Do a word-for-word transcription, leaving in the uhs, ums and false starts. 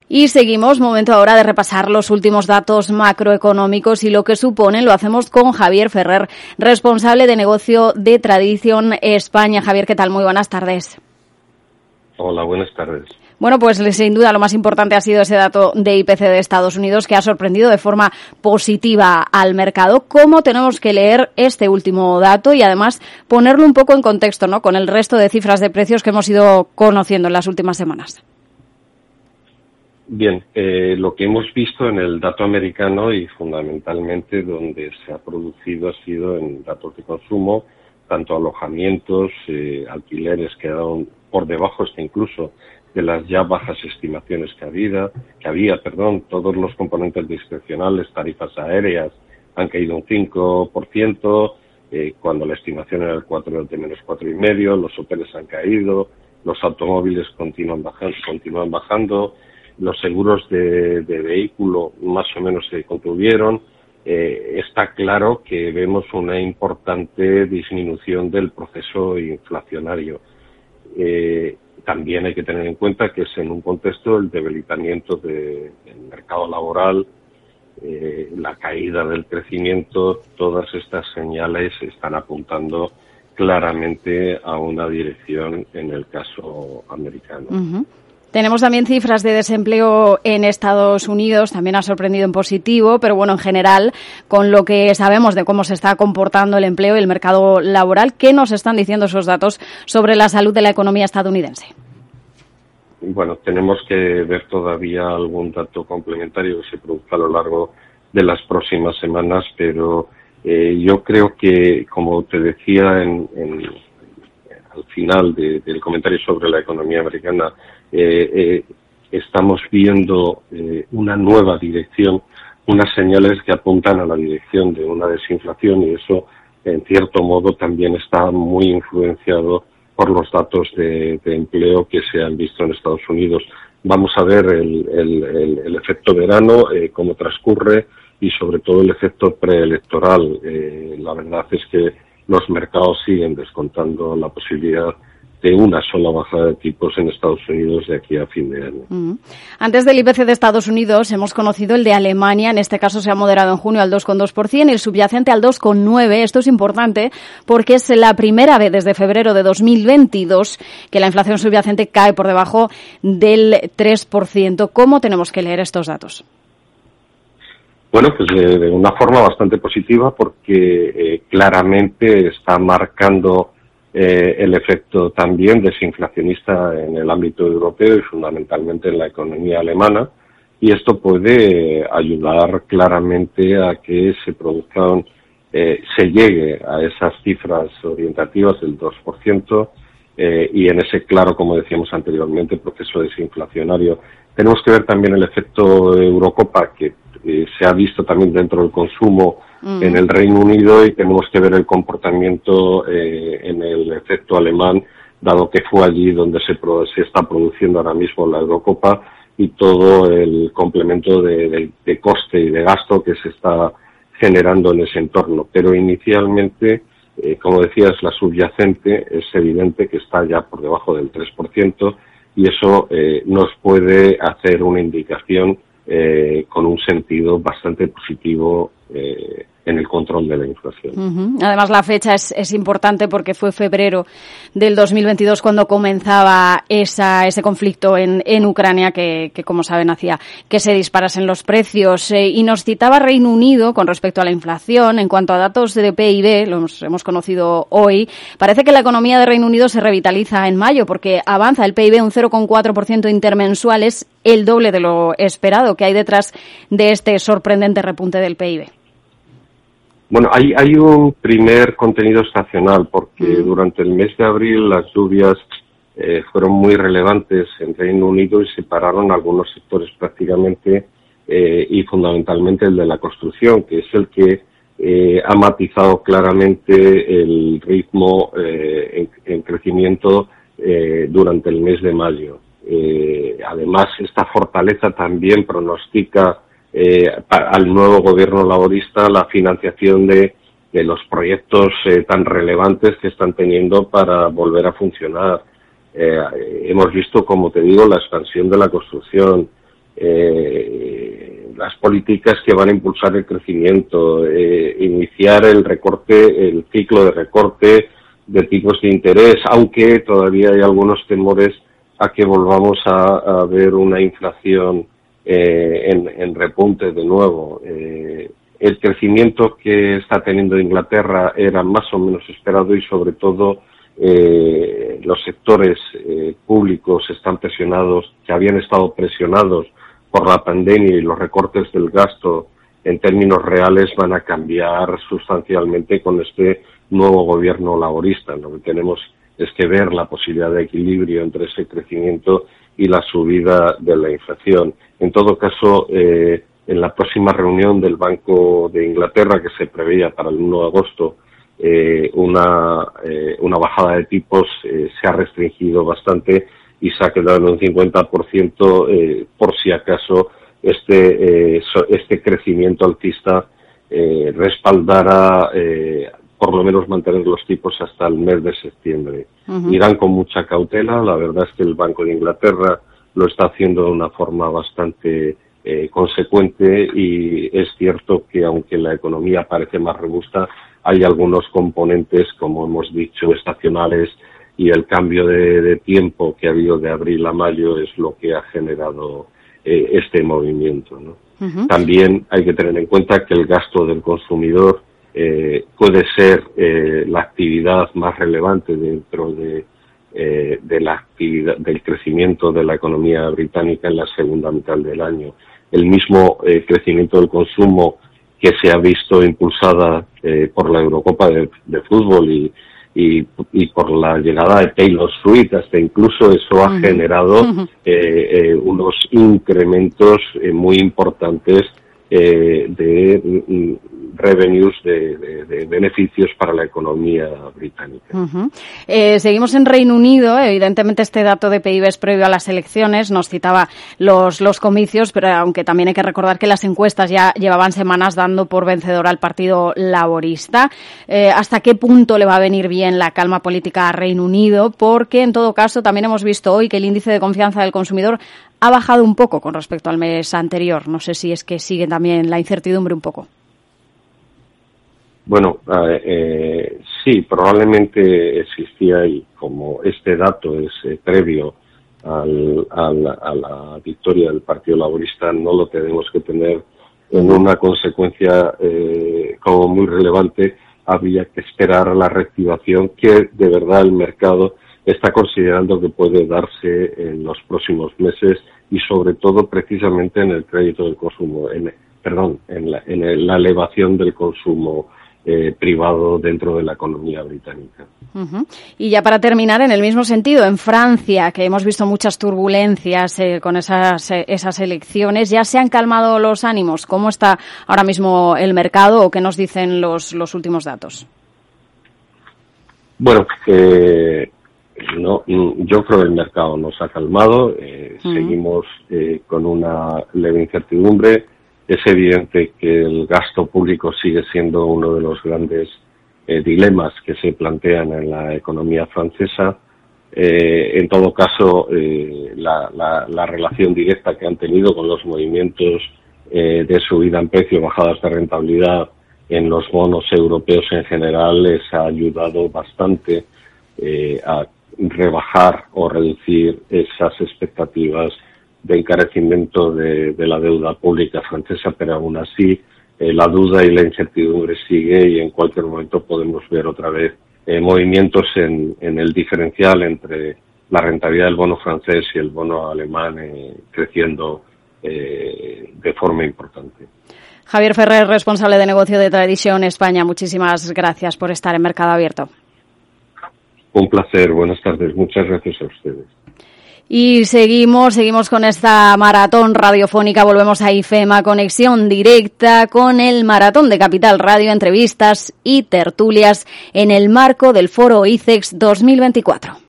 Y seguimos, momento ahora de repasar los últimos datos macroeconómicos y lo que suponen. Lo hacemos con Javier Ferrer, responsable de negocio de Tradición España. Javier, ¿qué tal? Muy buenas tardes. Hola, buenas tardes. Bueno, pues sin duda lo más importante ha sido ese dato de I P C de Estados Unidos que ha sorprendido de forma positiva al mercado. ¿Cómo tenemos que leer este último dato y además ponerlo un poco en contexto, ¿no?, con el resto de cifras de precios que hemos ido conociendo en las últimas semanas? Bien, eh, lo que hemos visto en el dato americano y fundamentalmente donde se ha producido ha sido en datos de consumo, tanto alojamientos, eh, alquileres quedaron por debajo hasta incluso de las ya bajas estimaciones que había, que había, perdón, todos los componentes discrecionales, tarifas aéreas han caído un cinco por ciento, eh, cuando la estimación era el cuatro de menos cuatro y medio, los hoteles han caído, los automóviles continúan bajando, continúan bajando, los seguros de, de vehículo más o menos se contuvieron. Eh, está claro que vemos una importante disminución del proceso inflacionario. Eh, también hay que tener en cuenta que es en un contexto el debilitamiento de, del mercado laboral, eh, la caída del crecimiento, todas estas señales están apuntando claramente a una dirección en el caso americano. Uh-huh. Tenemos también cifras de desempleo en Estados Unidos, también ha sorprendido en positivo, pero bueno, en general, con lo que sabemos de cómo se está comportando el empleo y el mercado laboral, ¿qué nos están diciendo esos datos sobre la salud de la economía estadounidense? Bueno, tenemos que ver todavía algún dato complementario que se produzca a lo largo de las próximas semanas, pero eh, yo creo que, como te decía en, en, al final de, del comentario sobre la economía americana, Eh, eh, estamos viendo eh, una nueva dirección, unas señales que apuntan a la dirección de una desinflación y eso, en cierto modo, también está muy influenciado por los datos de, de empleo que se han visto en Estados Unidos. Vamos a ver el, el, el, el efecto verano, eh, cómo transcurre y sobre todo el efecto preelectoral. Eh, la verdad es que los mercados siguen descontando la posibilidad de una sola bajada de tipos en Estados Unidos de aquí a fin de año. Uh-huh. Antes del I P C de Estados Unidos hemos conocido el de Alemania, en este caso se ha moderado en junio al dos coma dos por ciento y el subyacente al dos coma nueve por ciento. Esto es importante porque es la primera vez desde febrero de dos mil veintidós que la inflación subyacente cae por debajo del tres por ciento. ¿Cómo tenemos que leer estos datos? Bueno, pues de, de una forma bastante positiva porque eh, claramente está marcando Eh, el efecto también desinflacionista en el ámbito europeo y fundamentalmente en la economía alemana, y esto puede ayudar claramente a que se produzcan, eh, se llegue a esas cifras orientativas del dos por ciento eh, y en ese claro, como decíamos anteriormente, proceso desinflacionario. Tenemos que ver también el efecto Eurocopa que eh, se ha visto también dentro del consumo Mm. en el Reino Unido y tenemos que ver el comportamiento eh, en el efecto alemán, dado que fue allí donde se, pro, se está produciendo ahora mismo la Eurocopa y todo el complemento de, de, de coste y de gasto que se está generando en ese entorno. Pero inicialmente, eh, como decías, la subyacente es evidente que está ya por debajo del tres por ciento y eso eh, nos puede hacer una indicación eh, con un sentido bastante positivo eh, en el control de la inflación. Uh-huh. Además, la fecha es, es importante porque fue febrero del dos mil veintidós cuando comenzaba esa, ese conflicto en, en Ucrania que, que, como saben, hacía que se disparasen los precios. Eh, y nos citaba Reino Unido con respecto a la inflación. En cuanto a datos de P I B, los hemos conocido hoy, parece que la economía de Reino Unido se revitaliza en mayo porque avanza el P I B un cero coma cuatro por ciento intermensual, es el doble de lo esperado. ¿Qué hay detrás de este sorprendente repunte del P I B? Bueno, hay, hay un primer contenido estacional porque mm. durante el mes de abril las lluvias eh, fueron muy relevantes en Reino Unido y separaron algunos sectores prácticamente eh, y fundamentalmente el de la construcción, que es el que eh, ha matizado claramente el ritmo eh, en, en crecimiento eh, durante el mes de mayo. Eh, además, esta fortaleza también pronostica Eh, al nuevo gobierno laborista la financiación de, de los proyectos eh, tan relevantes que están teniendo para volver a funcionar. Eh, hemos visto, como te digo, la expansión de la construcción, eh, las políticas que van a impulsar el crecimiento, eh, iniciar el recorte, el ciclo de recorte de tipos de interés, aunque todavía hay algunos temores a que volvamos a, a ver una inflación eh, en, en repunte de nuevo. Eh, el crecimiento que está teniendo Inglaterra era más o menos esperado y sobre todo eh, los sectores eh, públicos están presionados, que habían estado presionados por la pandemia y los recortes del gasto en términos reales van a cambiar sustancialmente con este nuevo gobierno laborista. Lo que tenemos es que ver la posibilidad de equilibrio entre ese crecimiento y la subida de la inflación. En todo caso, eh, en la próxima reunión del Banco de Inglaterra, que se preveía para el uno de agosto, eh, una, eh, una bajada de tipos eh, se ha restringido bastante y se ha quedado en un cincuenta por ciento eh, por si acaso este, eh, este crecimiento alcista eh, respaldara eh, por lo menos mantener los tipos hasta el mes de septiembre. Uh-huh. Irán con mucha cautela. La verdad es que el Banco de Inglaterra lo está haciendo de una forma bastante eh, consecuente y es cierto que aunque la economía parece más robusta, hay algunos componentes, como hemos dicho, estacionales, y el cambio de, de tiempo que ha habido de abril a mayo es lo que ha generado eh, este movimiento, ¿no? Uh-huh. También hay que tener en cuenta que el gasto del consumidor eh, puede ser eh, la actividad más relevante dentro de, eh, de la actividad, del crecimiento de la economía británica en la segunda mitad del año. El mismo eh, crecimiento del consumo que se ha visto impulsada eh, por la Eurocopa de, de fútbol y Y, y por la llegada de Taylor Swift, hasta incluso eso ha uh-huh. generado uh-huh. Eh, eh, unos incrementos eh, muy importantes eh, de mm, revenues, de, de, de beneficios para la economía británica. Uh-huh. Eh, seguimos en Reino Unido. Evidentemente este dato de P I B es previo a las elecciones, nos citaba los, los comicios, pero aunque también hay que recordar que las encuestas ya llevaban semanas dando por vencedor al Partido Laborista. Eh, ¿Hasta qué punto le va a venir bien la calma política a Reino Unido? Porque en todo caso también hemos visto hoy que el índice de confianza del consumidor ha bajado un poco con respecto al mes anterior. No sé si es que sigue también la incertidumbre un poco. Bueno, eh, sí, probablemente existía, y como este dato es eh, previo al, al, a la victoria del Partido Laborista, no lo tenemos que tener en una consecuencia eh, como muy relevante. Habría que esperar a la reactivación que de verdad el mercado está considerando que puede darse en los próximos meses y sobre todo precisamente en el crédito del consumo, en, perdón, en la, en el, la elevación del consumo Eh, privado dentro de la economía británica. Uh-huh. Y ya para terminar, en el mismo sentido, en Francia, que hemos visto muchas turbulencias eh, con esas, eh, esas elecciones, ¿ya se han calmado los ánimos? ¿Cómo está ahora mismo el mercado o qué nos dicen los, los últimos datos? Bueno, eh, no, yo creo que el mercado nos ha calmado, eh, uh-huh. seguimos eh, con una leve incertidumbre. Es evidente que el gasto público sigue siendo uno de los grandes eh, dilemas que se plantean en la economía francesa. Eh, en todo caso, eh, la, la, la relación directa que han tenido con los movimientos eh, de subida en precio, bajadas de rentabilidad en los bonos europeos en general, les ha ayudado bastante eh, a rebajar o reducir esas expectativas de encarecimiento de, de la deuda pública francesa, pero aún así eh, la duda y la incertidumbre sigue y en cualquier momento podemos ver otra vez eh, movimientos en, en el diferencial entre la rentabilidad del bono francés y el bono alemán eh, creciendo eh, de forma importante. Javier Ferrer, responsable de negocio de Tradition España, muchísimas gracias por estar en Mercado Abierto. Un placer, buenas tardes, muchas gracias a ustedes. Y seguimos, seguimos con esta maratón radiofónica, volvemos a IFEMA, conexión directa con el Maratón de Capital Radio, entrevistas y tertulias en el marco del Foro ICEX dos mil veinticuatro.